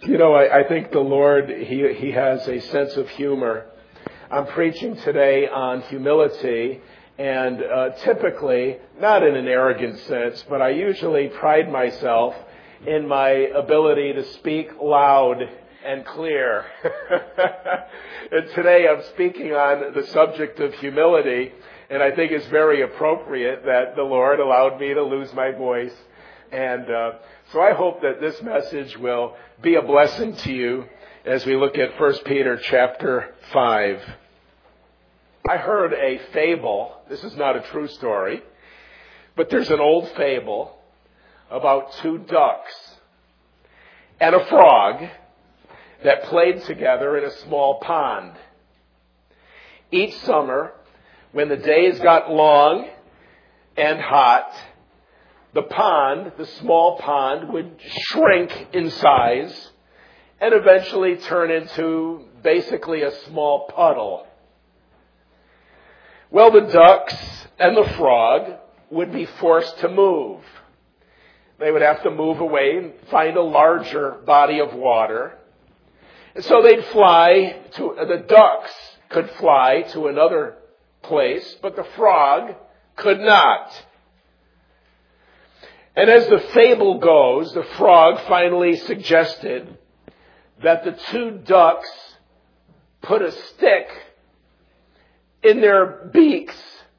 I think the Lord, He has a sense of humor. I'm preaching today on humility, and typically, not in an arrogant sense, but I usually pride myself in my ability to speak loud and clear. And today I'm speaking on the subject of humility, and I think it's very appropriate that the Lord allowed me to lose my voice. And so I hope that this message will be a blessing to you as we look at 1 Peter chapter 5. I heard a fable. This is not a true story, but there's an old fable about two ducks and a frog that played together in a small pond. Each summer, when the days got long and hot, the small pond, would shrink in size and eventually turn into basically a small puddle. Well, the ducks and the frog would be forced to move. They would have to move away and find a larger body of water. And so the ducks could fly to another place, but the frog could not. And as the fable goes, the frog finally suggested that the two ducks put a stick in their beaks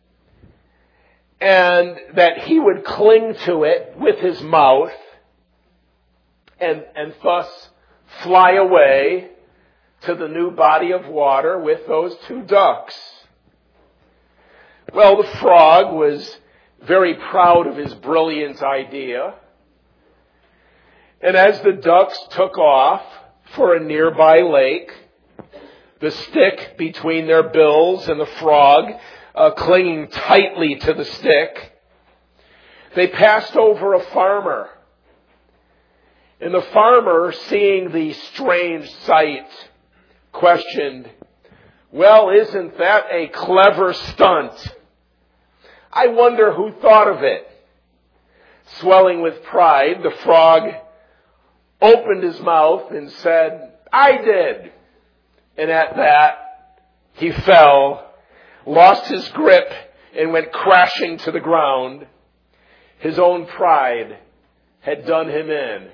and that he would cling to it with his mouth and thus fly away to the new body of water with those two ducks. Well, the frog was very proud of his brilliant idea. And as the ducks took off for a nearby lake, the stick between their bills and the frog clinging tightly to the stick, they passed over a farmer. And the farmer, seeing the strange sight, questioned, "Well, isn't that a clever stunt? I wonder who thought of it." Swelling with pride, the frog opened his mouth and said, "I did." And at that, he fell, lost his grip, and went crashing to the ground. His own pride had done him in.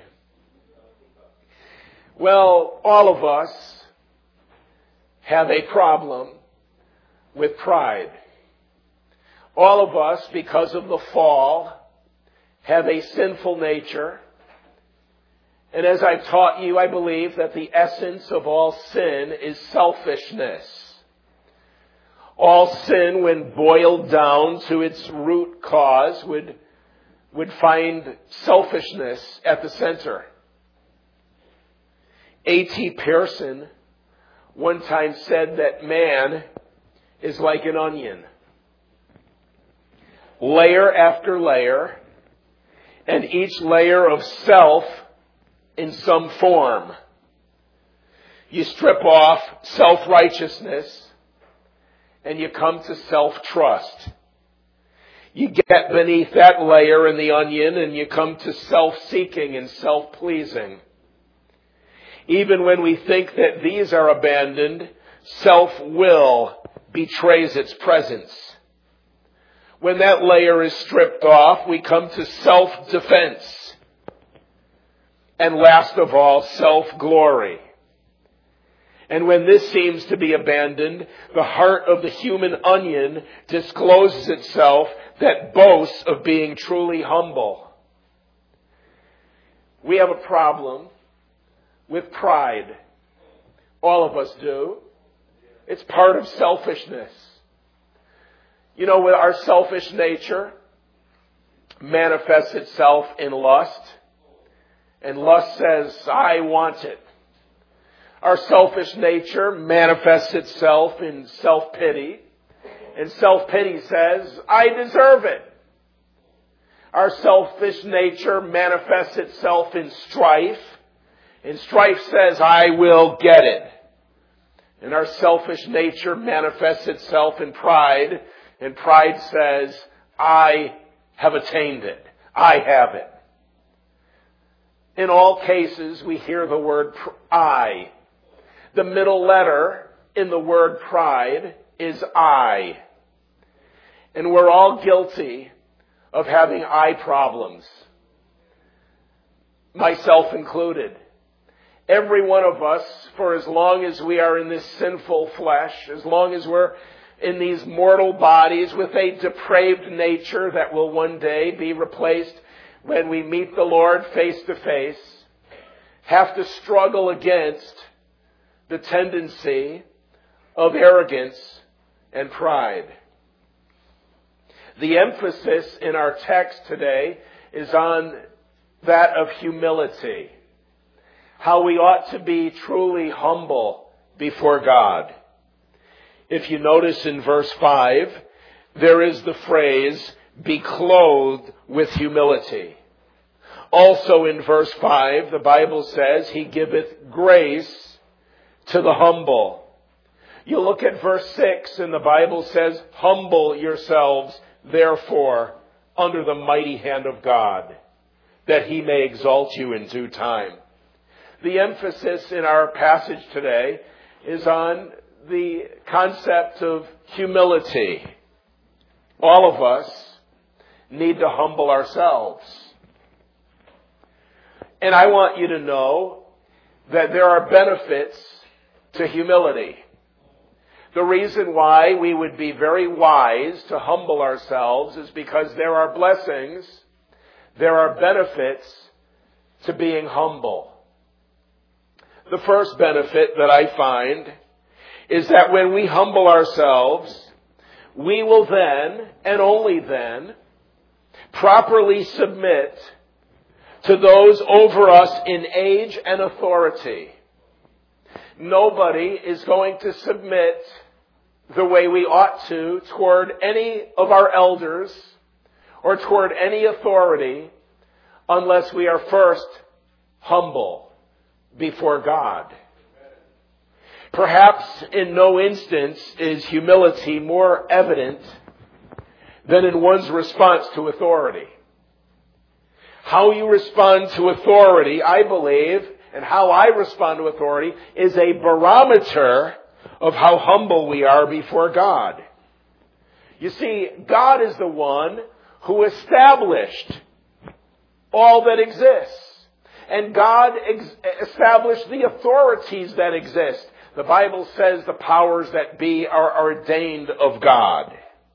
Well, all of us have a problem with pride. All of us, because of the fall, have a sinful nature. And as I've taught you, I believe that the essence of all sin is selfishness. All sin, when boiled down to its root cause, would find selfishness at the center. A.T. Pearson one time said that man is like an onion. Layer after layer, and each layer of self in some form. You strip off self-righteousness and you come to self-trust. You get beneath that layer in the onion and you come to self-seeking and self-pleasing. Even when we think that these are abandoned, self-will betrays its presence. When that layer is stripped off, we come to self-defense. And last of all, self-glory. And when this seems to be abandoned, the heart of the human onion discloses itself that boasts of being truly humble. We have a problem with pride. All of us do. It's part of selfishness. With our selfish nature manifests itself in lust. And lust says, "I want it." Our selfish nature manifests itself in self-pity. And self-pity says, "I deserve it." Our selfish nature manifests itself in strife. And strife says, "I will get it." And our selfish nature manifests itself in pride. And pride says, "I have attained it. I have it." In all cases, we hear the word I. The middle letter in the word pride is I. And we're all guilty of having I problems, myself included. Every one of us, for as long as we are in this sinful flesh, as long as we're in these mortal bodies with a depraved nature that will one day be replaced when we meet the Lord face to face, have to struggle against the tendency of arrogance and pride. The emphasis in our text today is on that of humility. How we ought to be truly humble before God. If you notice in verse 5, there is the phrase, be clothed with humility. Also in verse 5, the Bible says, He giveth grace to the humble. You look at verse 6 and the Bible says, humble yourselves, therefore, under the mighty hand of God, that He may exalt you in due time. The emphasis in our passage today is on the concept of humility. All of us need to humble ourselves. And I want you to know that there are benefits to humility. The reason why we would be very wise to humble ourselves is because there are blessings, there are benefits to being humble. The first benefit that I find is that when we humble ourselves, we will then, and only then, properly submit to those over us in age and authority. Nobody is going to submit the way we ought to toward any of our elders or toward any authority unless we are first humble before God. Perhaps in no instance is humility more evident than in one's response to authority. How you respond to authority, I believe, and how I respond to authority is a barometer of how humble we are before God. You see, God is the one who established all that exists. And God established the authorities that exist. The Bible says the powers that be are ordained of God.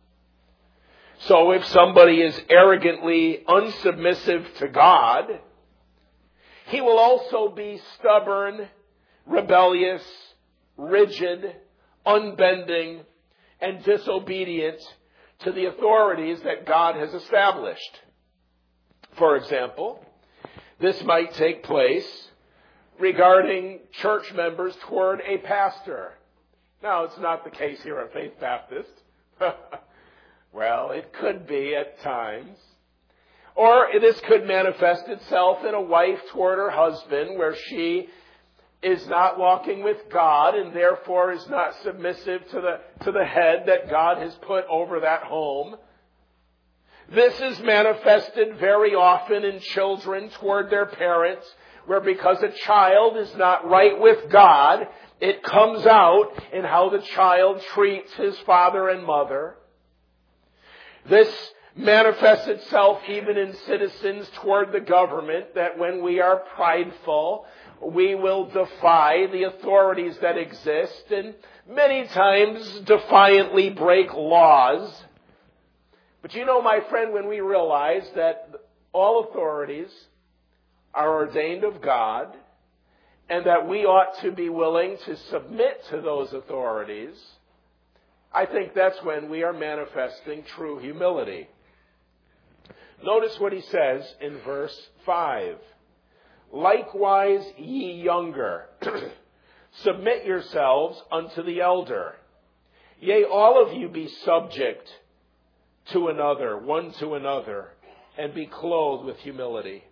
So if somebody is arrogantly unsubmissive to God, he will also be stubborn, rebellious, rigid, unbending, and disobedient to the authorities that God has established. For example, this might take place regarding church members toward a pastor. Now, it's not the case here at Faith Baptist. Well, it could be at times. Or this could manifest itself in a wife toward her husband, where she is not walking with God and therefore is not submissive to the head that God has put over that home. This is manifested very often in children toward their parents, where because a child is not right with God, it comes out in how the child treats his father and mother. This manifests itself even in citizens toward the government, that when we are prideful, we will defy the authorities that exist and many times defiantly break laws. But you know, my friend, when we realize that all authorities are ordained of God and that we ought to be willing to submit to those authorities, I think that's when we are manifesting true humility. Notice what he says in verse 5. Likewise, ye younger, submit yourselves unto the elder. Yea, all of you be subject to another, one to another, and be clothed with humility.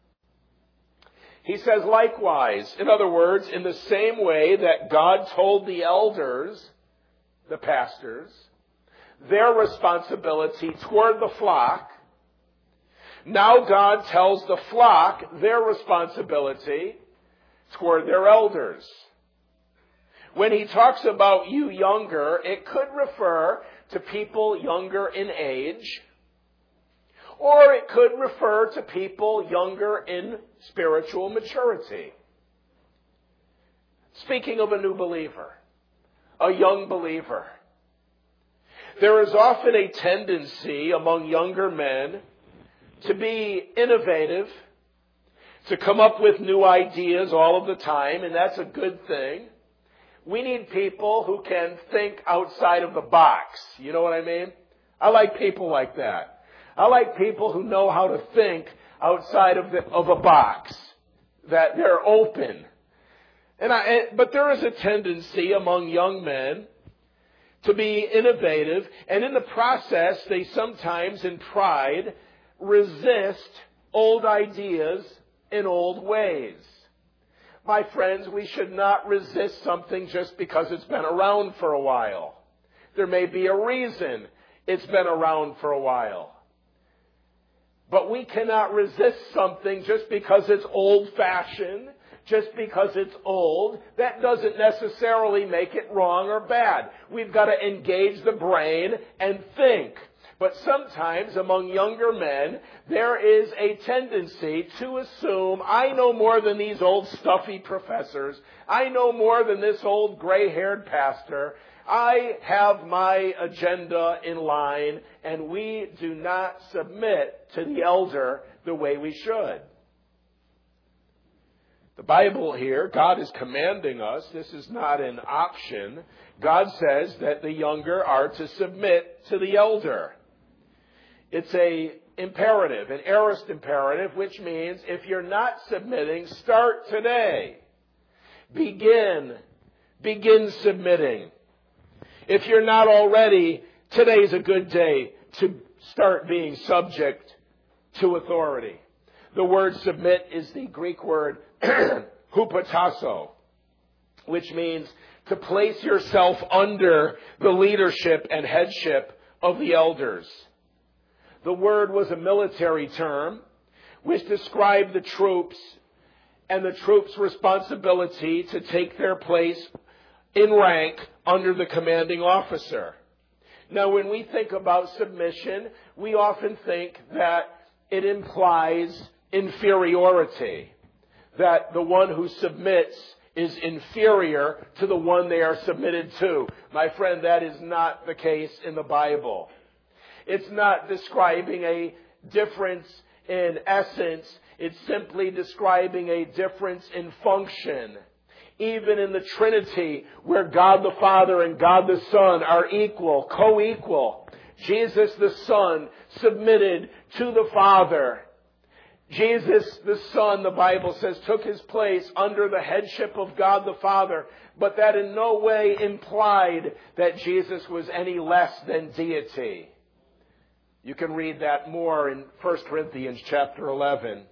He says likewise, in other words, in the same way that God told the elders, the pastors, their responsibility toward the flock, Now God tells the flock their responsibility toward their elders. When he talks about you younger, it could refer to people younger in age, or it could refer to people younger in spiritual maturity. Speaking of a new believer, a young believer, there is often a tendency among younger men to be innovative, to come up with new ideas all of the time, and that's a good thing. We need people who can think outside of the box. You know what I mean? I like people like that. I like people who know how to think outside of a box, that they're open. But there is a tendency among young men to be innovative, and in the process, they sometimes, in pride, resist old ideas in old ways. My friends, we should not resist something just because it's been around for a while. There may be a reason it's been around for a while. But we cannot resist something just because it's old-fashioned, just because it's old. That doesn't necessarily make it wrong or bad. We've got to engage the brain and think. But sometimes among younger men, there is a tendency to assume, I know more than these old stuffy professors. I know more than this old gray-haired pastor. I have my agenda in line, and we do not submit to the elder the way we should. The Bible here, God is commanding us. This is not an option. God says that the younger are to submit to the elder. It's an imperative, an aorist imperative, which means if you're not submitting, start today. Begin submitting. If you're not already, today's a good day to start being subject to authority. The word submit is the Greek word hupotasso, which means to place yourself under the leadership and headship of the elders. The word was a military term which described the troops and the troops' responsibility to take their place in rank under the commanding officer. Now, when we think about submission, we often think that it implies inferiority, that the one who submits is inferior to the one they are submitted to. My friend, that is not the case in the Bible. It's not describing a difference in essence. It's simply describing a difference in function. Even in the Trinity, where God the Father and God the Son are equal, co-equal, Jesus the Son submitted to the Father. Jesus the Son, the Bible says, took his place under the headship of God the Father, but that in no way implied that Jesus was any less than deity. You can read that more in 1 Corinthians chapter 11.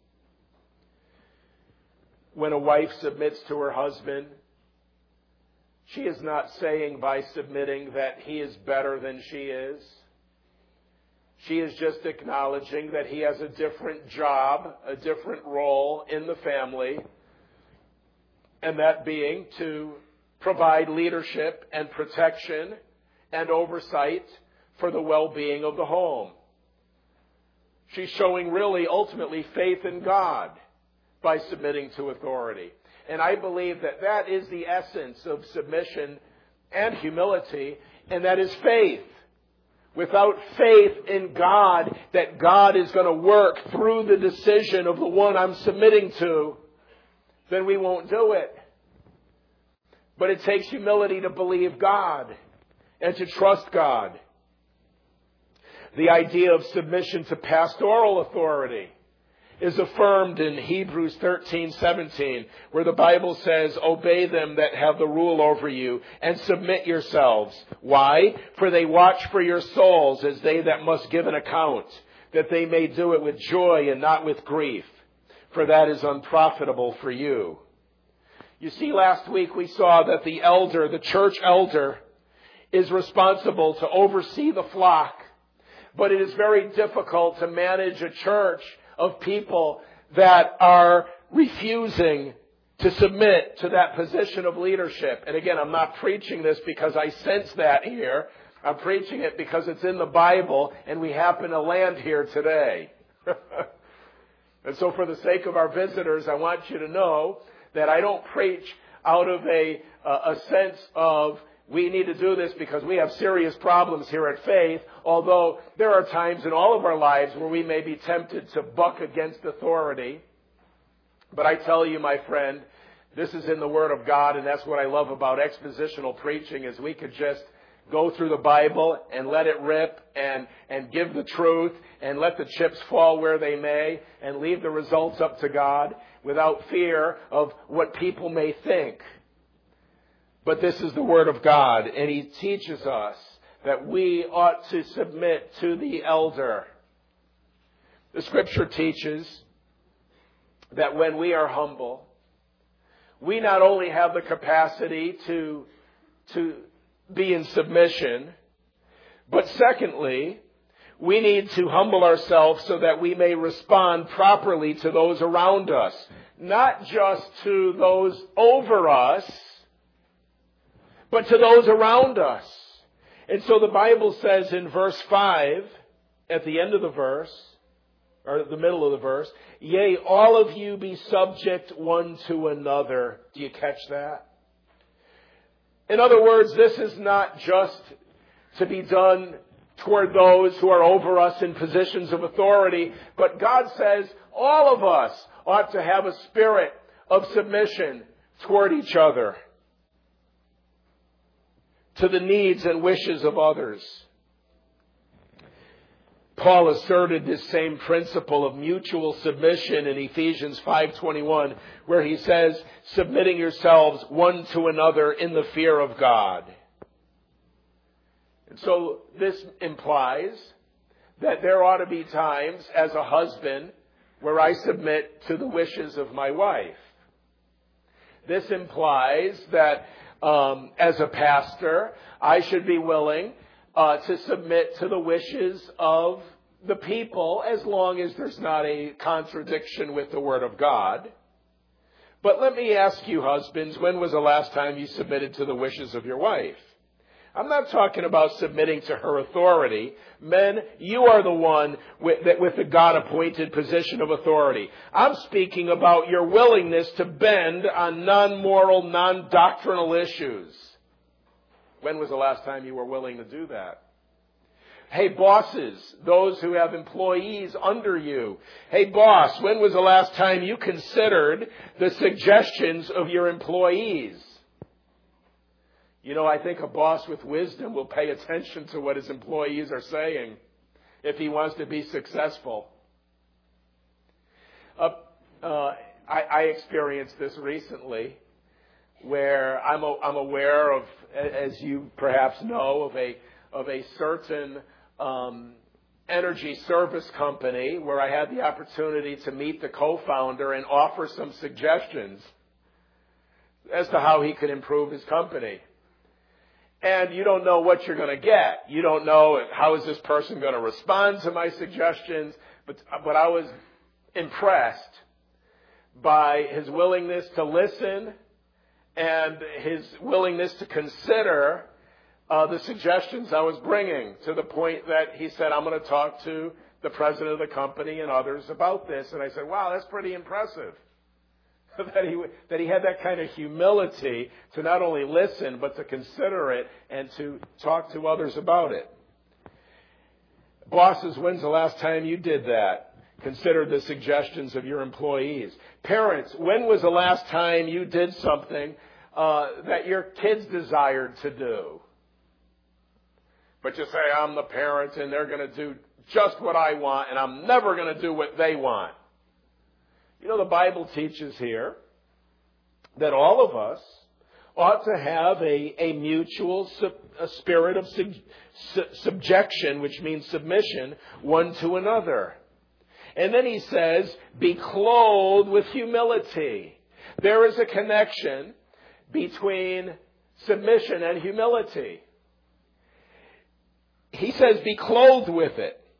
When a wife submits to her husband, she is not saying by submitting that he is better than she is. She is just acknowledging that he has a different job, a different role in the family, and that being to provide leadership and protection and oversight for the well-being of the home. She's showing really ultimately faith in God by submitting to authority. And I believe that that is the essence of submission and humility, and that is faith. Without faith in God, that God is going to work through the decision of the one I'm submitting to, then we won't do it. But it takes humility to believe God and to trust God. The idea of submission to pastoral authority is affirmed in Hebrews 13:17, where the Bible says, obey them that have the rule over you and submit yourselves. Why? For they watch for your souls as they that must give an account, that they may do it with joy and not with grief, for that is unprofitable for you. You see, last week we saw that the elder, the church elder, is responsible to oversee the flock. But it is very difficult to manage a church of people that are refusing to submit to that position of leadership. And again, I'm not preaching this because I sense that here. I'm preaching it because it's in the Bible and we happen to land here today. And so for the sake of our visitors, I want you to know that I don't preach out of a sense of we need to do this because we have serious problems here at Faith, although there are times in all of our lives where we may be tempted to buck against authority. But I tell you, my friend, this is in the Word of God, and that's what I love about expositional preaching is we could just go through the Bible and let it rip and give the truth and let the chips fall where they may and leave the results up to God without fear of what people may think. But this is the Word of God, and He teaches us that we ought to submit to the elder. The Scripture teaches that when we are humble, we not only have the capacity to be in submission, but secondly, we need to humble ourselves so that we may respond properly to those around us, not just to those over us, but to those around us. And so the Bible says in verse 5, at the end of the verse, or the middle of the verse, yea, all of you be subject one to another. Do you catch that? In other words, this is not just to be done toward those who are over us in positions of authority, but God says all of us ought to have a spirit of submission toward each other, to the needs and wishes of others. Paul asserted this same principle of mutual submission in Ephesians 5:21, where he says, submitting yourselves one to another in the fear of God. And so this implies that there ought to be times as a husband where I submit to the wishes of my wife. This implies that as a pastor, I should be willing to submit to the wishes of the people as long as there's not a contradiction with the Word of God. But let me ask you, husbands, when was the last time you submitted to the wishes of your wife? I'm not talking about submitting to her authority. Men, you are the one with the God-appointed position of authority. I'm speaking about your willingness to bend on non-moral, non-doctrinal issues. When was the last time you were willing to do that? Hey, bosses, those who have employees under you. Hey, boss, when was the last time you considered the suggestions of your employees? You know, I think a boss with wisdom will pay attention to what his employees are saying if he wants to be successful. I experienced this recently, where I'm aware of, as you perhaps know, of a certain energy service company where I had the opportunity to meet the co-founder and offer some suggestions as to how he could improve his company. And you don't know what you're going to get. You don't know how is this person going to respond to my suggestions. But I was impressed by his willingness to listen and his willingness to consider the suggestions I was bringing, to the point that he said, I'm going to talk to the president of the company and others about this. And I said, wow, that's pretty impressive. that he had that kind of humility to not only listen, but to consider it and to talk to others about it. Bosses, when's the last time you did that? Consider the suggestions of your employees. Parents, when was the last time you did something that your kids desired to do? But you say, I'm the parent and they're going to do just what I want and I'm never going to do what they want. You know, the Bible teaches here that all of us ought to have a mutual spirit of subjection, which means submission, one to another. And then he says, be clothed with humility. There is a connection between submission and humility. He says, be clothed with it.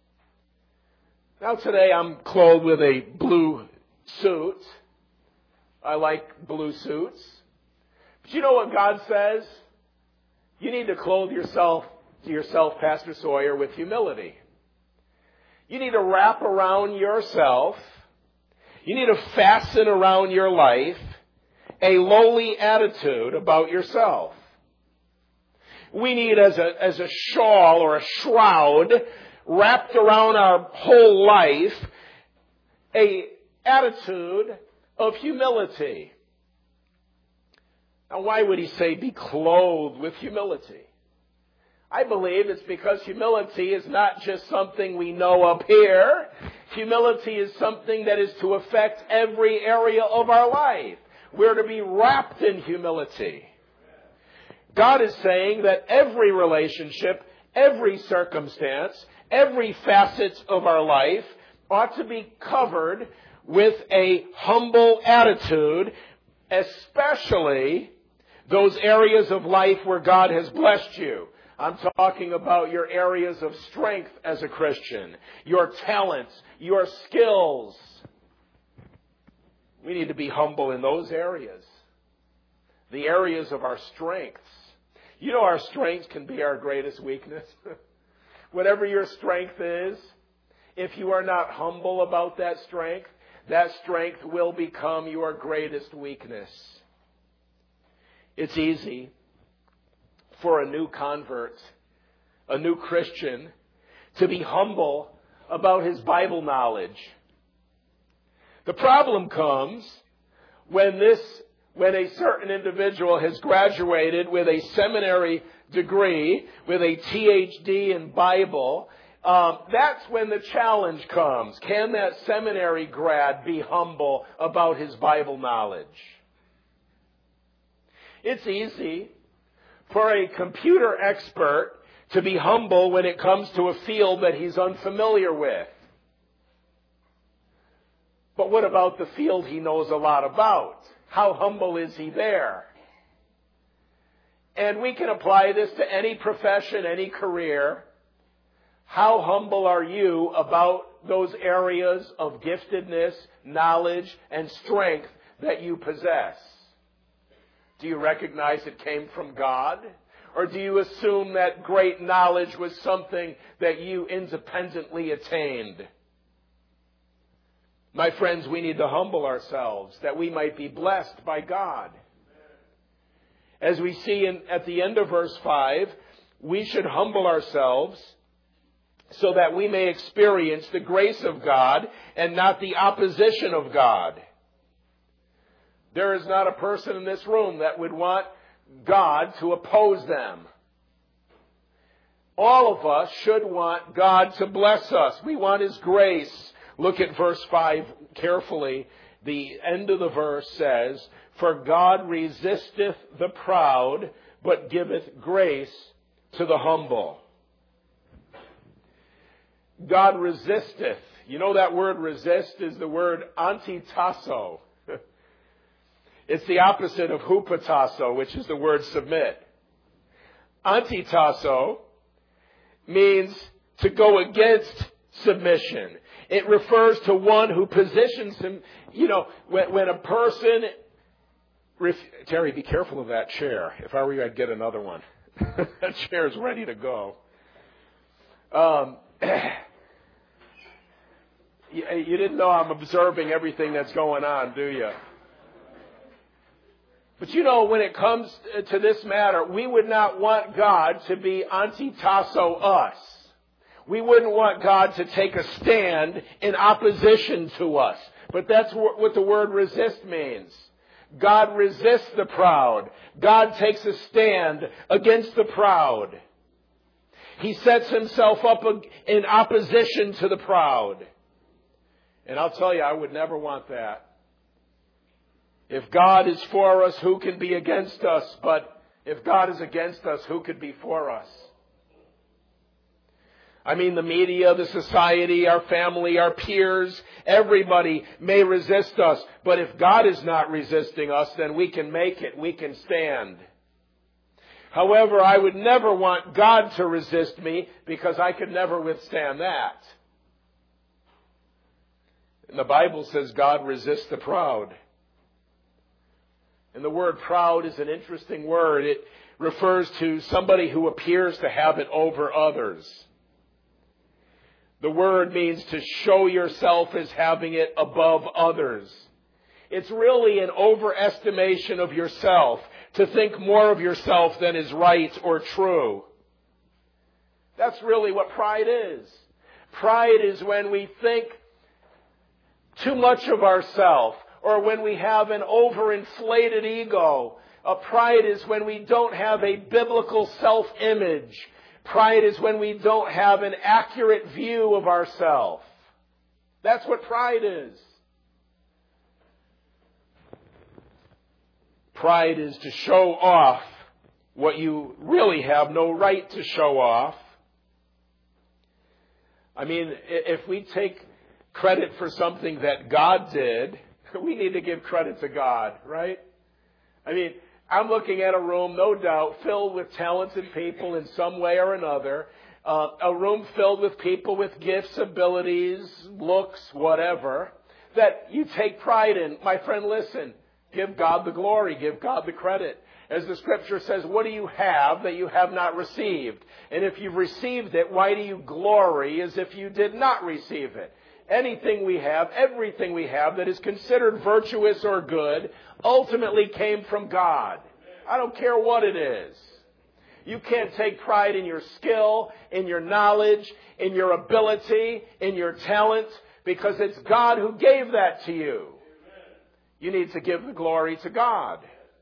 Now today I'm clothed with a blue suit. I like blue suits. But you know what God says? You need to clothe yourself, Pastor Sawyer, with humility. You need to wrap around yourself. You need to fasten around your life a lowly attitude about yourself. We need as a shawl or a shroud wrapped around our whole life a attitude of humility. Now, why would he say be clothed with humility? I believe it's because humility is not just something we know up here. Humility is something that is to affect every area of our life. We're to be wrapped in humility. God is saying that every relationship, every circumstance, every facet of our life ought to be covered with a humble attitude, especially those areas of life where God has blessed you. I'm talking about your areas of strength as a Christian, your talents, your skills. We need to be humble in those areas. The areas of our strengths. You know, our strengths can be our greatest weakness. Whatever your strength is, if you are not humble about that strength will become your greatest weakness. It's easy for a new convert, a new Christian, to be humble about his Bible knowledge. The problem comes when a certain individual has graduated with a seminary degree, with a THD in Bible. That's when the challenge comes. Can that seminary grad be humble about his Bible knowledge? It's easy for a computer expert to be humble when it comes to a field that he's unfamiliar with. But what about the field he knows a lot about? How humble is he there? And we can apply this to any profession, any career. How humble are you about those areas of giftedness, knowledge, and strength that you possess? Do you recognize it came from God? Or do you assume that great knowledge was something that you independently attained? My friends, we need to humble ourselves that we might be blessed by God. As we see at the end of verse 5, we should humble ourselves so that we may experience the grace of God and not the opposition of God. There is not a person in this room that would want God to oppose them. All of us should want God to bless us. We want His grace. Look at verse 5 carefully. The end of the verse says, "For God resisteth the proud, but giveth grace to the humble." God resisteth. You know that word resist is the word antitasso. It's the opposite of hupatasso, which is the word submit. Antitasso means to go against submission. It refers to one who positions him, when a person... Terry, be careful of that chair. If I were you, I'd get another one. That chair is ready to go. You didn't know I'm observing everything that's going on, do you? But when it comes to this matter, we would not want God to be antitasso us. We wouldn't want God to take a stand in opposition to us. But that's what the word resist means. God resists the proud. God takes a stand against the proud. He sets himself up in opposition to the proud. And I'll tell you, I would never want that. If God is for us, who can be against us? But if God is against us, who could be for us? I mean, the media, the society, our family, our peers, everybody may resist us. But if God is not resisting us, then we can make it. We can stand. However, I would never want God to resist me because I could never withstand that. And the Bible says God resists the proud. And the word proud is an interesting word. It refers to somebody who appears to have it over others. The word means to show yourself as having it above others. It's really an overestimation of yourself, to think more of yourself than is right or true. That's really what pride is. Pride is when we think too much of ourselves, or when we have an overinflated ego. Pride is when we don't have a biblical self-image. Pride is when we don't have an accurate view of ourselves. That's what pride is. Pride is to show off what you really have no right to show off. I mean, if we take credit for something that God did, we need to give credit to God, right? I mean, I'm looking at a room, no doubt, filled with talented people in some way or another. A room filled with people with gifts, abilities, looks, whatever, that you take pride in. My friend, listen. Give God the glory. Give God the credit. As the Scripture says, what do you have that you have not received? And if you've received it, why do you glory as if you did not receive it? Anything we have, everything we have that is considered virtuous or good, ultimately came from God. I don't care what it is. You can't take pride in your skill, in your knowledge, in your ability, in your talent, because it's God who gave that to you. You need to give the glory to God.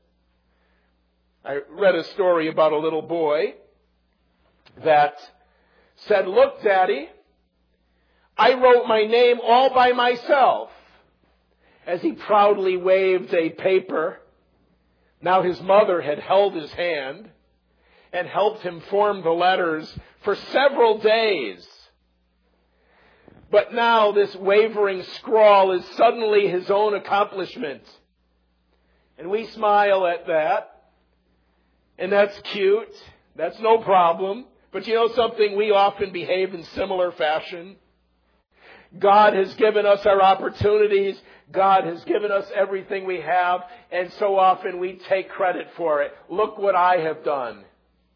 I read a story about a little boy that said, "Look, Daddy, I wrote my name all by myself," as he proudly waved a paper. Now his mother had held his hand and helped him form the letters for several days. But now this wavering scrawl is suddenly his own accomplishment. And we smile at that. And that's cute. That's no problem. But you know something? We often behave in similar fashion. God has given us our opportunities. God has given us everything we have. And so often we take credit for it. Look what I have done.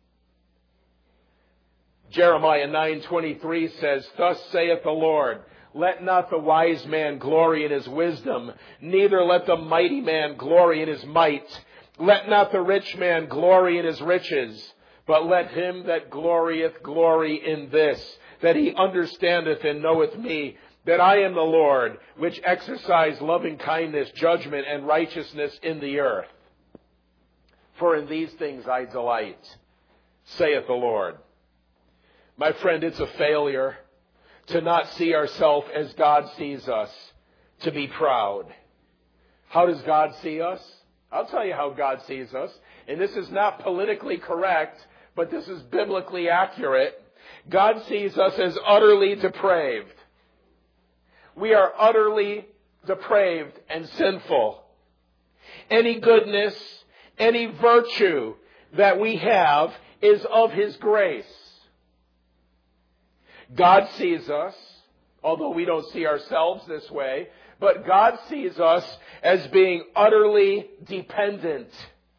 Jeremiah 9:23 says, "Thus saith the Lord, let not the wise man glory in his wisdom, neither let the mighty man glory in his might. Let not the rich man glory in his riches, but let him that glorieth glory in this, that he understandeth and knoweth me, that I am the Lord, which exercise loving kindness, judgment, and righteousness in the earth. For in these things I delight, saith the Lord." My friend, it's a failure to not see ourselves as God sees us, to be proud. How does God see us? I'll tell you how God sees us. And this is not politically correct, but this is biblically accurate. God sees us as utterly depraved. We are utterly depraved and sinful. Any goodness, any virtue that we have is of His grace. God sees us, although we don't see ourselves this way, but God sees us as being utterly dependent.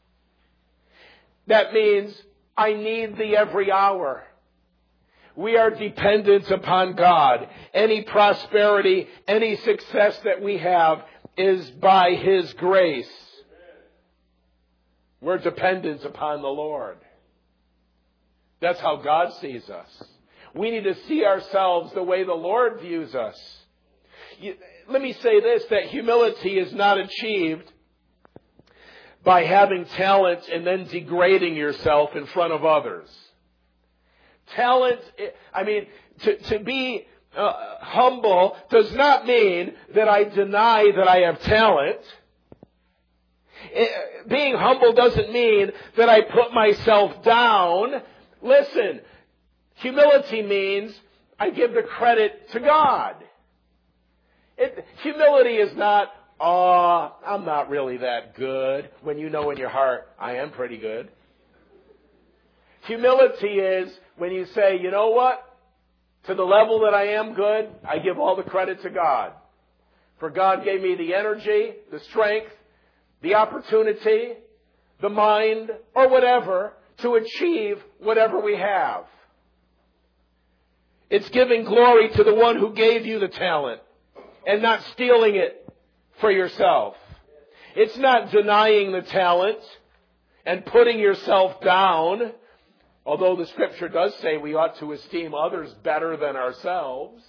That means I need Thee every hour. We are dependent upon God. Any prosperity, any success that we have is by His grace. We're dependent upon the Lord. That's how God sees us. We need to see ourselves the way the Lord views us. Let me say this, that humility is not achieved by having talent and then degrading yourself in front of others. Talent, to be humble does not mean that I deny that I have talent. Being humble doesn't mean that I put myself down. Listen, humility means I give the credit to God. Humility is not, I'm not really that good, when you know in your heart, I am pretty good. Humility is when you say, you know what? To the level that I am good, I give all the credit to God. For God gave me the energy, the strength, the opportunity, the mind, or whatever to achieve whatever we have. It's giving glory to the one who gave you the talent and not stealing it for yourself. It's not denying the talent and putting yourself down, although the Scripture does say we ought to esteem others better than ourselves.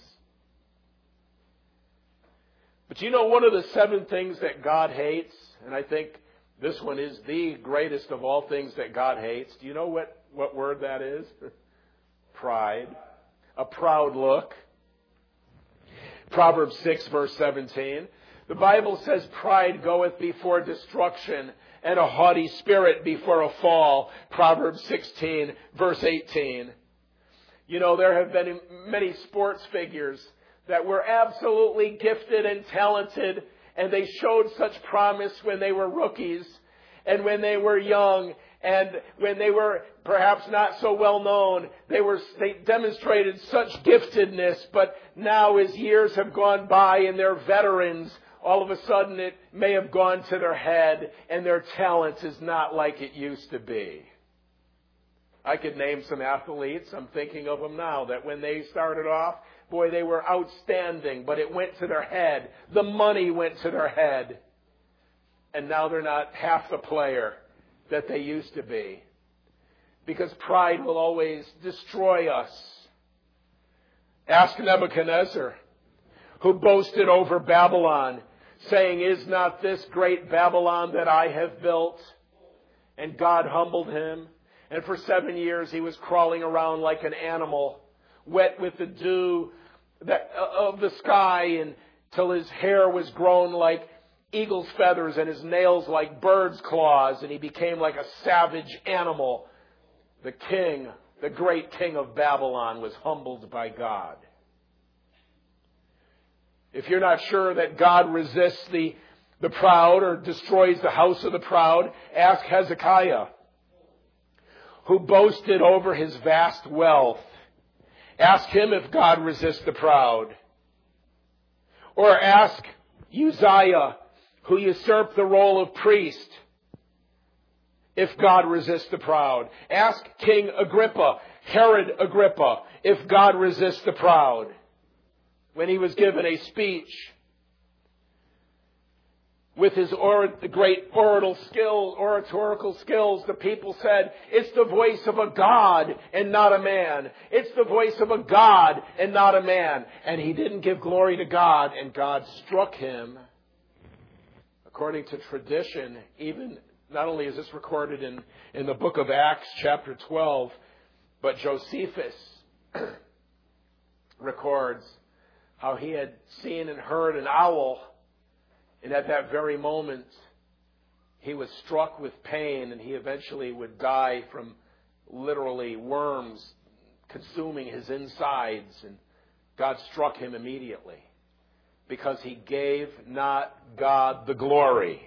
But you know, one of the 7 things that God hates, and I think this one is the greatest of all things that God hates. Do you know what word that is? Pride. A proud look. Proverbs 6 verse 17. The Bible says pride goeth before destruction and a haughty spirit before a fall. Proverbs 16 verse 18. You know, there have been many sports figures that were absolutely gifted and talented, and they showed such promise when they were rookies and when they were young and when they were perhaps not so well known. They demonstrated such giftedness, but now as years have gone by and they're veterans, all of a sudden it may have gone to their head and their talent is not like it used to be. I could name some athletes, I'm thinking of them now, that when they started off, boy, they were outstanding, but it went to their head. The money went to their head. And now they're not half the player that they used to be. Because pride will always destroy us. Ask Nebuchadnezzar, who boasted over Babylon, saying, "Is not this great Babylon that I have built?" And God humbled him. And for 7 years he was crawling around like an animal, wet with the dew of the sky, until his hair was grown like eagle's feathers and his nails like bird's claws, and he became like a savage animal. The king, the great king of Babylon, was humbled by God. If you're not sure that God resists the proud or destroys the house of the proud, ask Hezekiah, who boasted over his vast wealth. Ask him if God resists the proud. Or ask Uzziah, who usurped the role of priest, if God resists the proud. Ask King Agrippa, Herod Agrippa, if God resists the proud. When he was given a speech with his great oratorical skills, the people said, "It's the voice of a God and not a man. It's the voice of a God and not a man." And he didn't give glory to God, and God struck him. According to tradition, even not only is this recorded in the book of Acts chapter 12, but Josephus records how he had seen and heard an owl, and at that very moment he was struck with pain, and he eventually would die from literally worms consuming his insides, and God struck him immediately because he gave not God the glory.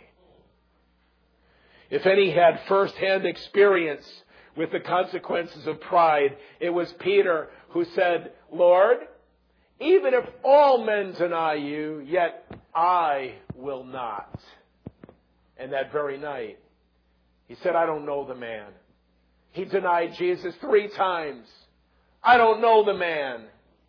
If any had first-hand experience with the consequences of pride, it was Peter who said, "Lord, even if all men deny you, yet I will not." And that very night, he said, "I don't know the man." He denied Jesus 3 times. "I don't know the man."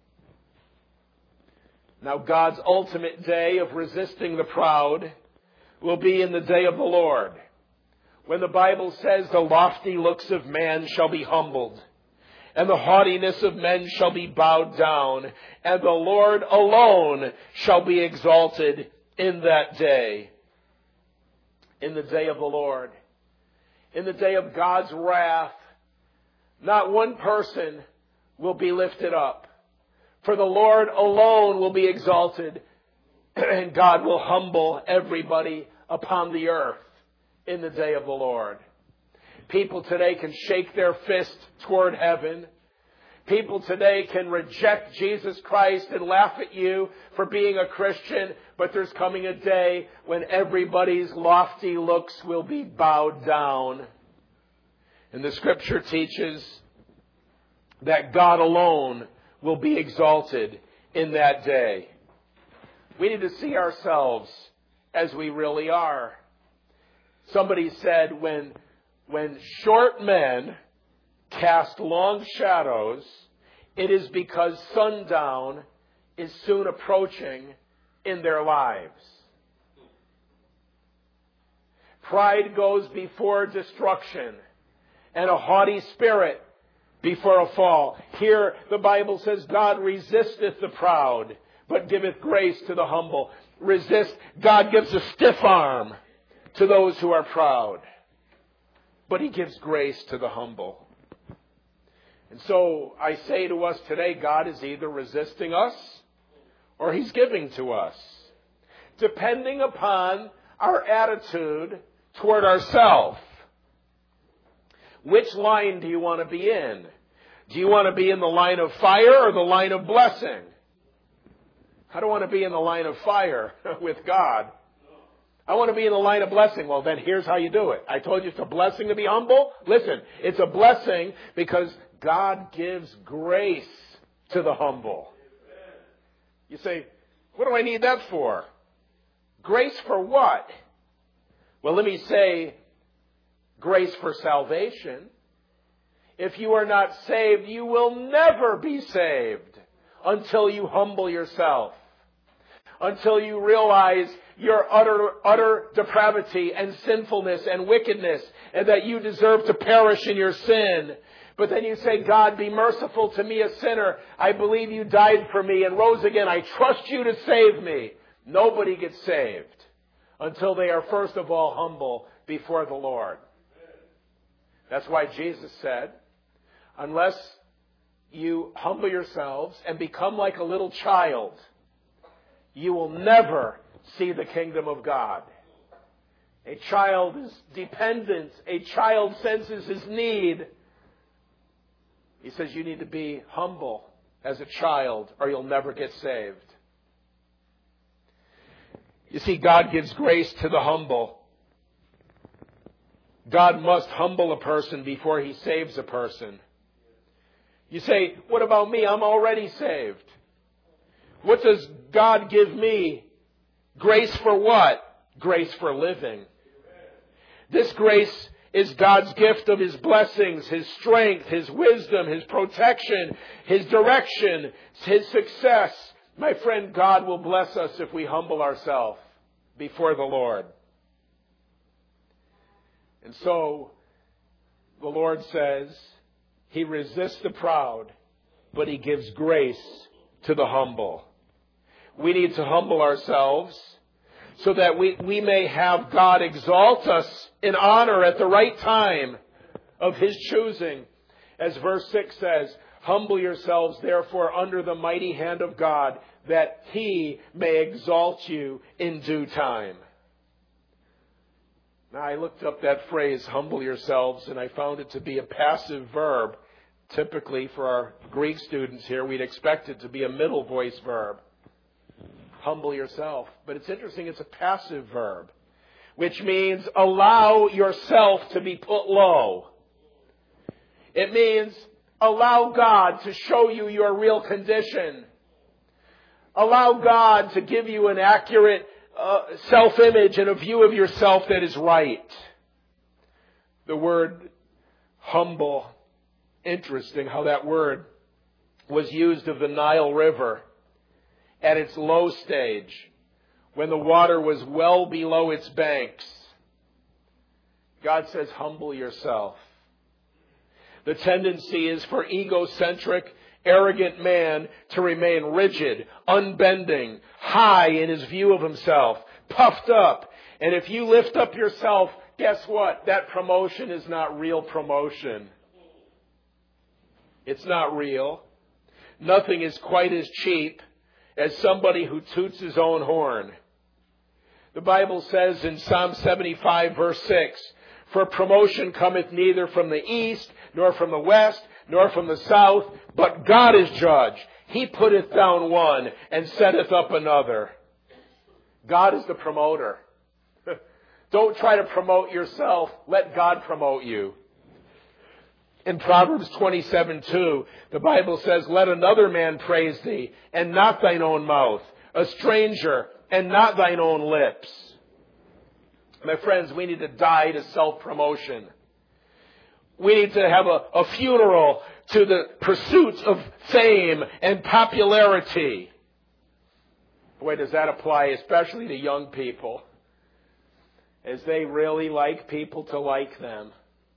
Now, God's ultimate day of resisting the proud will be in the day of the Lord, when the Bible says the lofty looks of man shall be humbled, and the haughtiness of men shall be bowed down, and the Lord alone shall be exalted in that day. In the day of the Lord, in the day of God's wrath, not one person will be lifted up. For the Lord alone will be exalted, and God will humble everybody upon the earth in the day of the Lord. People today can shake their fist toward heaven. People today can reject Jesus Christ and laugh at you for being a Christian, but there's coming a day when everybody's lofty looks will be bowed down. And the Scripture teaches that God alone will be exalted in that day. We need to see ourselves as we really are. Somebody said when short men cast long shadows, it is because sundown is soon approaching in their lives. Pride goes before destruction, and a haughty spirit before a fall. Here the Bible says, God resisteth the proud, but giveth grace to the humble. God gives a stiff arm to those who are proud, but He gives grace to the humble. And so I say to us today, God is either resisting us or He's giving to us, depending upon our attitude toward ourselves. Which line do you want to be in? Do you want to be in the line of fire or the line of blessing? I don't want to be in the line of fire with God. I want to be in the line of blessing. Well, then here's how you do it. I told you it's a blessing to be humble. Listen, it's a blessing because God gives grace to the humble. You say, what do I need that for? Grace for what? Well, let me say, grace for salvation. If you are not saved, you will never be saved until you humble yourself, until you realize your utter depravity and sinfulness and wickedness, and that you deserve to perish in your sin. But then you say, God, be merciful to me, a sinner. I believe you died for me and rose again. I trust you to save me. Nobody gets saved until they are first of all humble before the Lord. That's why Jesus said, unless you humble yourselves and become like a little child, you will never see the kingdom of God. A child is dependent. A child senses his need. He says you need to be humble as a child or you'll never get saved. You see, God gives grace to the humble. God must humble a person before He saves a person. You say, what about me? I'm already saved. What does God give me? Grace for what? Grace for living. This grace is God's gift of His blessings, His strength, His wisdom, His protection, His direction, His success. My friend, God will bless us if we humble ourselves before the Lord. And so, the Lord says, He resists the proud, but He gives grace to the humble. We need to humble ourselves so that we may have God exalt us in honor at the right time of His choosing. As verse 6 says, humble yourselves therefore under the mighty hand of God, that He may exalt you in due time. Now, I looked up that phrase, humble yourselves, and I found it to be a passive verb. Typically, for our Greek students here, we'd expect it to be a middle voice verb. Humble yourself. But it's interesting, it's a passive verb, which means allow yourself to be put low. It means allow God to show you your real condition. Allow God to give you an accurate self-image and a view of yourself that is right. The word humble, interesting how that word was used of the Nile River at its low stage, when the water was well below its banks. God says, humble yourself. The tendency is for egocentric, arrogant man to remain rigid, unbending, high in his view of himself, puffed up. And if you lift up yourself, guess what? That promotion is not real promotion. It's not real. Nothing is quite as cheap as somebody who toots his own horn. The Bible says in Psalm 75 verse 6, for promotion cometh neither from the east, nor from the west, nor from the south, but God is judge. He putteth down one and setteth up another. God is the promoter. Don't try to promote yourself. Let God promote you. In Proverbs 27:2, the Bible says, let another man praise thee, and not thine own mouth. a stranger, and not thine own lips. My friends, we need to die to self-promotion. We need to have a funeral to the pursuit of fame and popularity. Boy, does that apply especially to young people, as they really like people to like them.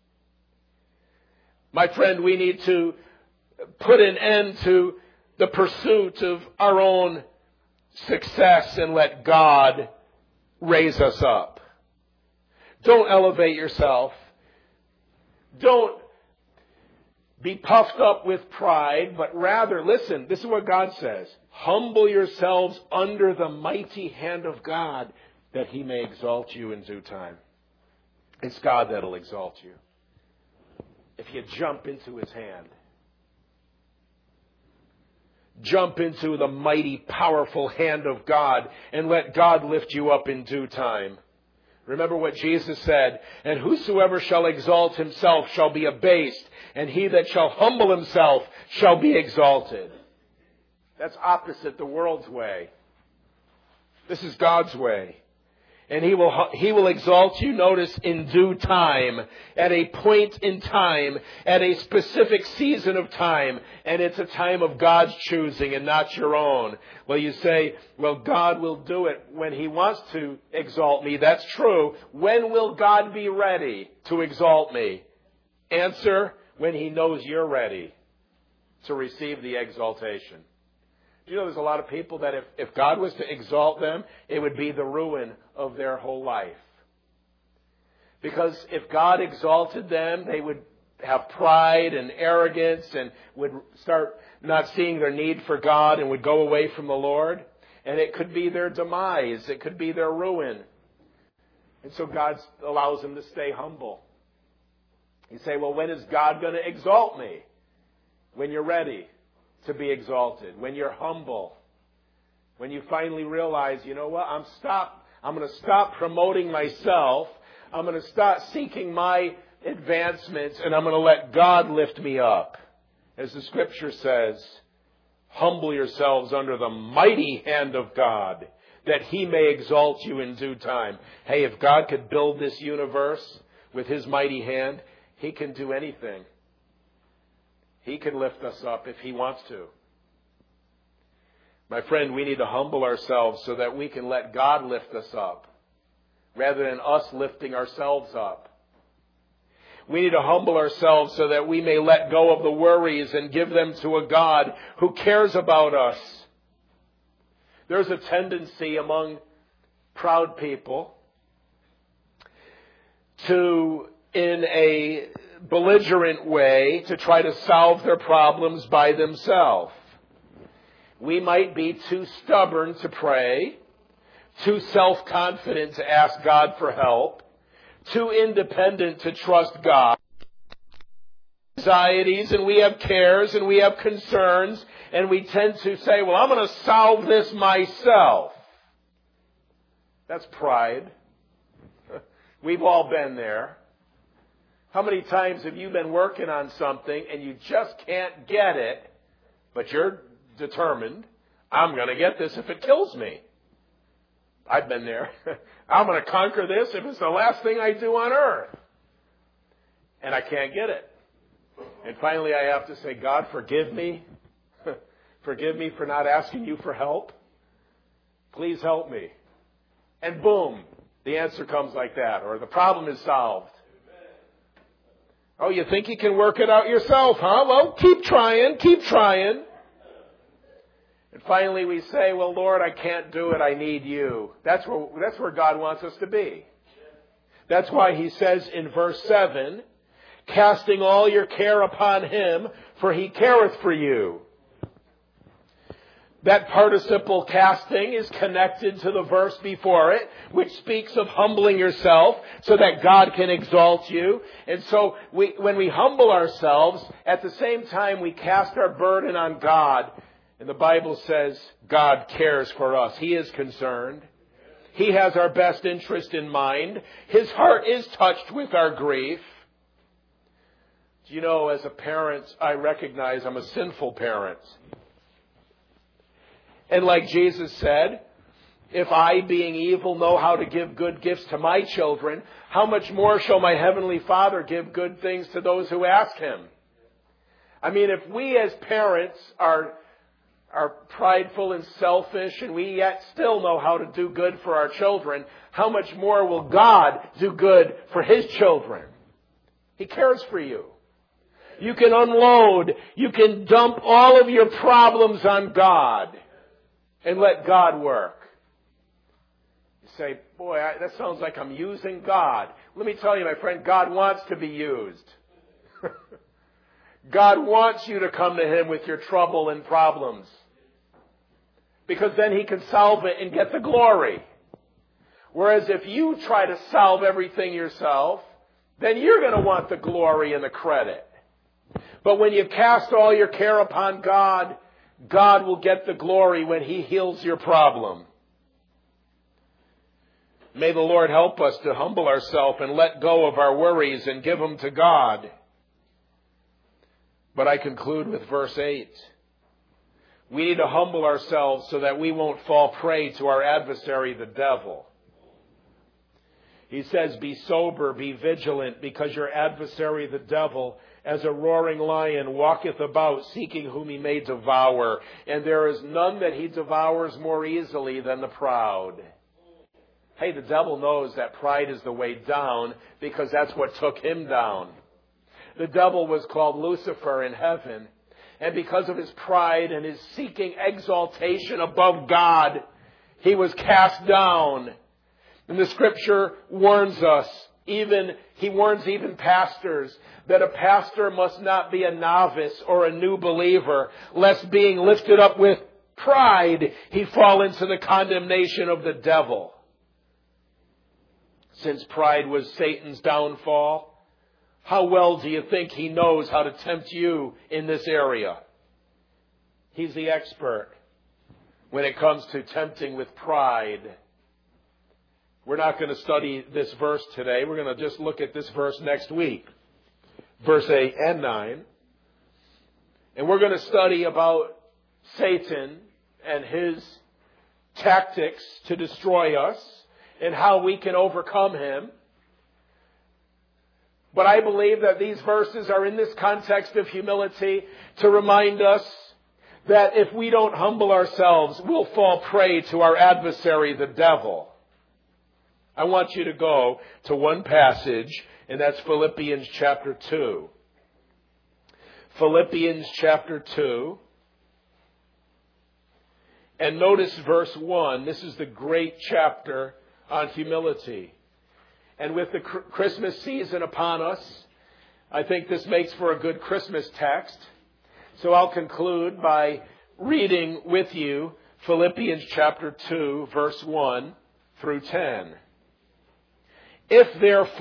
My friend, we need to put an end to the pursuit of our own success and let God raise us up. Don't elevate yourself. Don't be puffed up with pride, but rather, listen, this is what God says. Humble yourselves under the mighty hand of God, that He may exalt you in due time. It's God that'll exalt you if you jump into His hand. Jump into the mighty, powerful hand of God and let God lift you up in due time. Remember what Jesus said, and whosoever shall exalt himself shall be abased, and he that shall humble himself shall be exalted. That's opposite the world's way. This is God's way. And He will exalt you, notice, in due time, at a point in time, at a specific season of time. And it's a time of God's choosing and not your own. Well, you say, well, God will do it when He wants to exalt me. That's true. When will God be ready to exalt me? Answer, when He knows you're ready to receive the exaltation. You know, there's a lot of people that if God was to exalt them, it would be the ruin of their whole life. Because if God exalted them, they would have pride and arrogance and would start not seeing their need for God and would go away from the Lord. And it could be their demise. It could be their ruin. And so God allows them to stay humble. You say, well, when is God going to exalt me? When you're ready to be exalted, when you're humble, when you finally realize, you know what, I'm going to stop promoting myself, I'm going to stop seeking my advancements, and I'm going to let God lift me up. As the Scripture says, humble yourselves under the mighty hand of God, that He may exalt you in due time. Hey, if God could build this universe with His mighty hand, He can do anything. He can lift us up if He wants to. My friend, we need to humble ourselves so that we can let God lift us up, rather than us lifting ourselves up. We need to humble ourselves so that we may let go of the worries and give them to a God who cares about us. There's a tendency among proud people to, in a belligerent way, to try to solve their problems by themselves. We might be too stubborn to pray, too self-confident to ask God for help, too independent to trust God. Anxieties, and we have cares, and we have concerns, and we tend to say, well, I'm going to solve this myself. That's pride. We've all been there. How many times have you been working on something and you just can't get it, but you're determined, I'm going to get this if it kills me? I've been there. I'm going to conquer this if it's the last thing I do on earth. And I can't get it. And finally I have to say, God, forgive me. Forgive me for not asking you for help. Please help me. And boom, the answer comes like that, or the problem is solved. Oh, you think you can work it out yourself, huh? Well, keep trying, keep trying. And finally we say, well, Lord, I can't do it. I need you. That's where God wants us to be. That's why He says in verse 7, casting all your care upon Him, for He careth for you. That participle casting is connected to the verse before it, which speaks of humbling yourself so that God can exalt you. And so when we humble ourselves, at the same time we cast our burden on God. And the Bible says God cares for us. He is concerned. He has our best interest in mind. His heart is touched with our grief. You know, as a parent, I recognize I'm a sinful parent. And like Jesus said, if I, being evil, know how to give good gifts to my children, how much more shall my heavenly Father give good things to those who ask Him? I mean, if we as parents are prideful and selfish and we yet still know how to do good for our children, how much more will God do good for His children? He cares for you. You can unload, you can dump all of your problems on God and let God work. You say, boy, that sounds like I'm using God. Let me tell you, my friend, God wants to be used. God wants you to come to Him with your trouble and problems, because then He can solve it and get the glory. Whereas if you try to solve everything yourself, then you're going to want the glory and the credit. But when you cast all your care upon God, God will get the glory when He heals your problem. May the Lord help us to humble ourselves and let go of our worries and give them to God. But I conclude with verse 8. We need to humble ourselves so that we won't fall prey to our adversary, the devil. He says, be sober, be vigilant, because your adversary, the devil, as a roaring lion, walketh about, seeking whom he may devour. And there is none that he devours more easily than the proud. Hey, the devil knows that pride is the way down, because that's what took him down. The devil was called Lucifer in heaven. And because of his pride and his seeking exaltation above God, he was cast down. And the Scripture warns us, he warns even pastors, that a pastor must not be a novice or a new believer, lest being lifted up with pride, he fall into the condemnation of the devil. Since pride was Satan's downfall, how well do you think he knows how to tempt you in this area? He's the expert when it comes to tempting with pride. We're not going to study this verse today. We're going to just look at this verse next week. Verse 8 and 9. And we're going to study about Satan and his tactics to destroy us and how we can overcome him. But I believe that these verses are in this context of humility to remind us that if we don't humble ourselves, we'll fall prey to our adversary, the devil. I want you to go to one passage, and that's Philippians chapter 2. Philippians chapter 2. And notice verse 1. This is the great chapter on humility. And with the Christmas season upon us, I think this makes for a good Christmas text. So I'll conclude by reading with you Philippians chapter 2, verse 1 through 10. If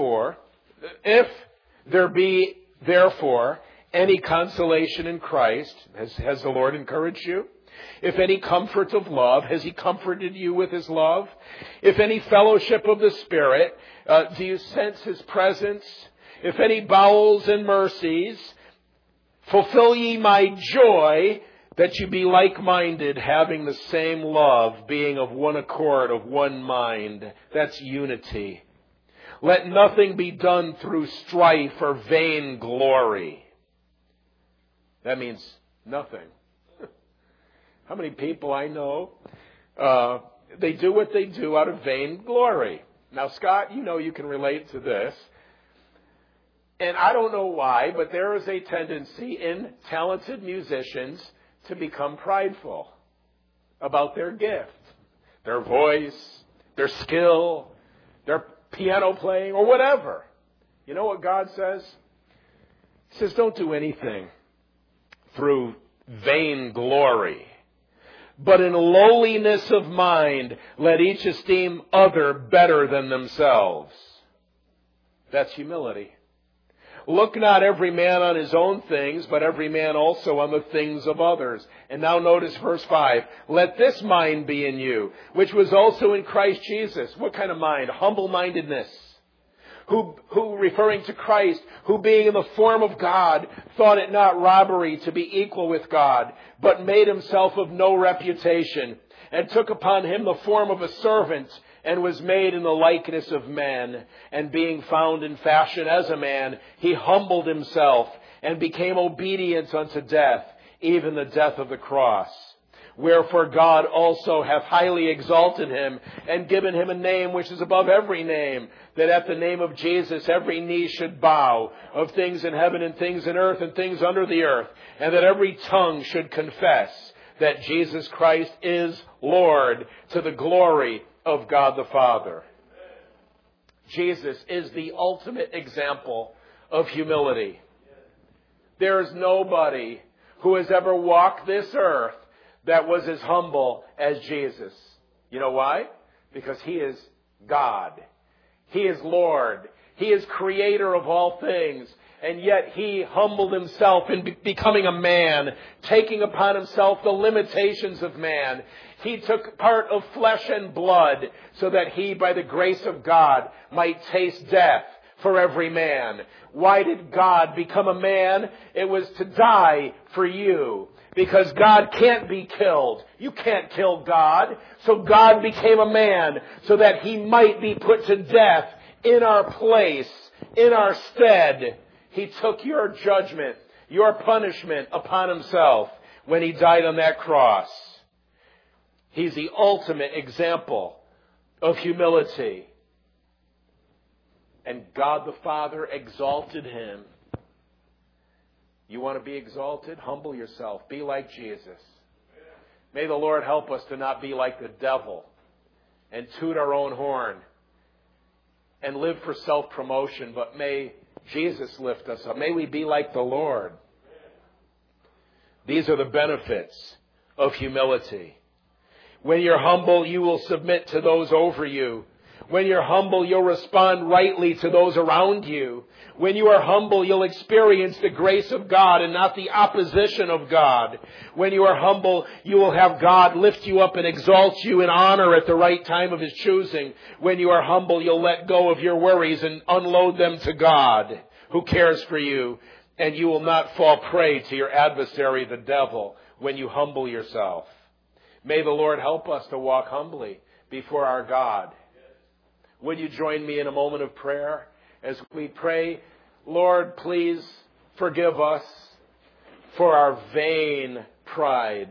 there be therefore any consolation in Christ, has the Lord encouraged you? If any comfort of love, has He comforted you with His love? If any fellowship of the Spirit, do you sense His presence? If any bowels and mercies, fulfill ye my joy, that you be like-minded, having the same love, being of one accord, of one mind. That's unity. Let nothing be done through strife or vain glory. That means nothing. How many people I know, they do what they do out of vain glory. Now, Scott, you know you can relate to this. And I don't know why, but there is a tendency in talented musicians to become prideful about their gift, their voice, their skill, their piano playing, or whatever. You know what God says? He says, don't do anything through vain glory, but in lowliness of mind, let each esteem other better than themselves. That's humility. Look not every man on his own things, but every man also on the things of others. And now notice verse 5. Let this mind be in you, which was also in Christ Jesus. What kind of mind? Humble-mindedness. who referring to Christ, who being in the form of God, thought it not robbery to be equal with God, but made himself of no reputation, and took upon him the form of a servant, and was made in the likeness of men. And being found in fashion as a man, he humbled himself, and became obedient unto death, even the death of the cross. Wherefore God also hath highly exalted him, and given him a name which is above every name, that at the name of Jesus every knee should bow, of things in heaven and things in earth and things under the earth, and that every tongue should confess that Jesus Christ is Lord, to the glory of God the Father. Jesus is the ultimate example of humility. There is nobody who has ever walked this earth that was as humble as Jesus. You know why? Because he is God. He is Lord. He is creator of all things. And yet he humbled himself in becoming a man, taking upon himself the limitations of man. He took part of flesh and blood so that he, by the grace of God, might taste death for every man. Why did God become a man? It was to die for you. Because God can't be killed. You can't kill God. So God became a man so that he might be put to death in our place, in our stead. He took your judgment, your punishment upon himself when he died on that cross. He's the ultimate example of humility. And God the Father exalted him. You want to be exalted? Humble yourself. Be like Jesus. May the Lord help us to not be like the devil and toot our own horn and live for self-promotion, but may Jesus lift us up. May we be like the Lord. These are the benefits of humility. When you're humble, you will submit to those over you. When you're humble, you'll respond rightly to those around you. When you are humble, you'll experience the grace of God and not the opposition of God. When you are humble, you will have God lift you up and exalt you in honor at the right time of his choosing. When you are humble, you'll let go of your worries and unload them to God, who cares for you. And you will not fall prey to your adversary, the devil, when you humble yourself. May the Lord help us to walk humbly before our God. Would you join me in a moment of prayer as we pray? Lord, please forgive us for our vain pride.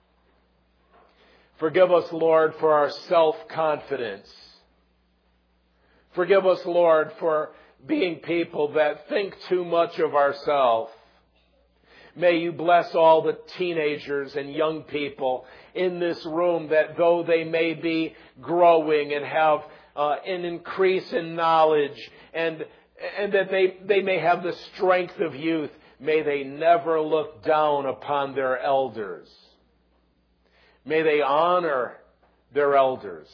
Forgive us, Lord, for our self-confidence. Forgive us, Lord, for being people that think too much of ourselves. May you bless all the teenagers and young people in this room, that though they may be growing and have an increase in knowledge and that they may have the strength of youth, may they never look down upon their elders. May they honor their elders.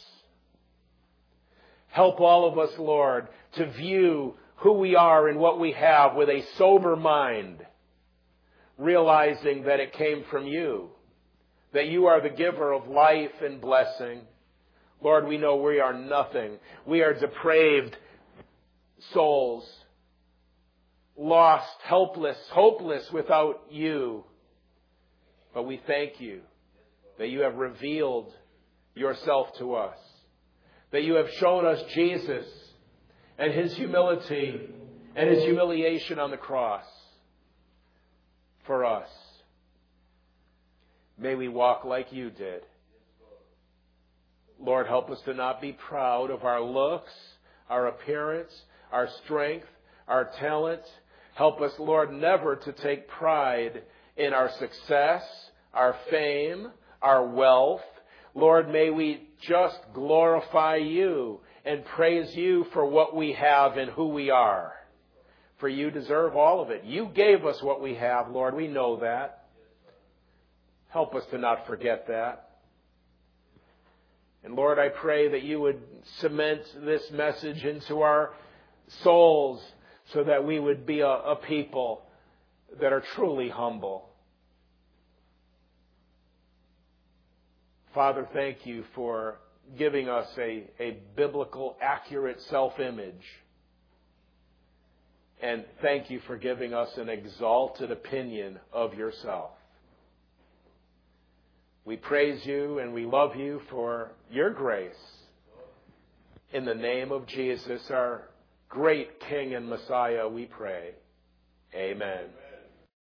Help all of us, Lord, to view who we are and what we have with a sober mind, realizing that it came from you, that you are the giver of life and blessing. Lord, we know we are nothing. We are depraved souls, lost, helpless, hopeless without you. But we thank you that you have revealed yourself to us, that you have shown us Jesus and his humility and his humiliation on the cross for us. May we walk like you did. Lord, help us to not be proud of our looks, our appearance, our strength, our talent. Help us, Lord, never to take pride in our success, our fame, our wealth. Lord, may we just glorify you and praise you for what we have and who we are. For you deserve all of it. You gave us what we have, Lord. We know that. Help us to not forget that. And Lord, I pray that you would cement this message into our souls so that we would be a people that are truly humble. Father, thank you for giving us a biblical, accurate self-image. And thank you for giving us an exalted opinion of yourself. We praise you and we love you for your grace. In the name of Jesus, our great King and Messiah, we pray. Amen.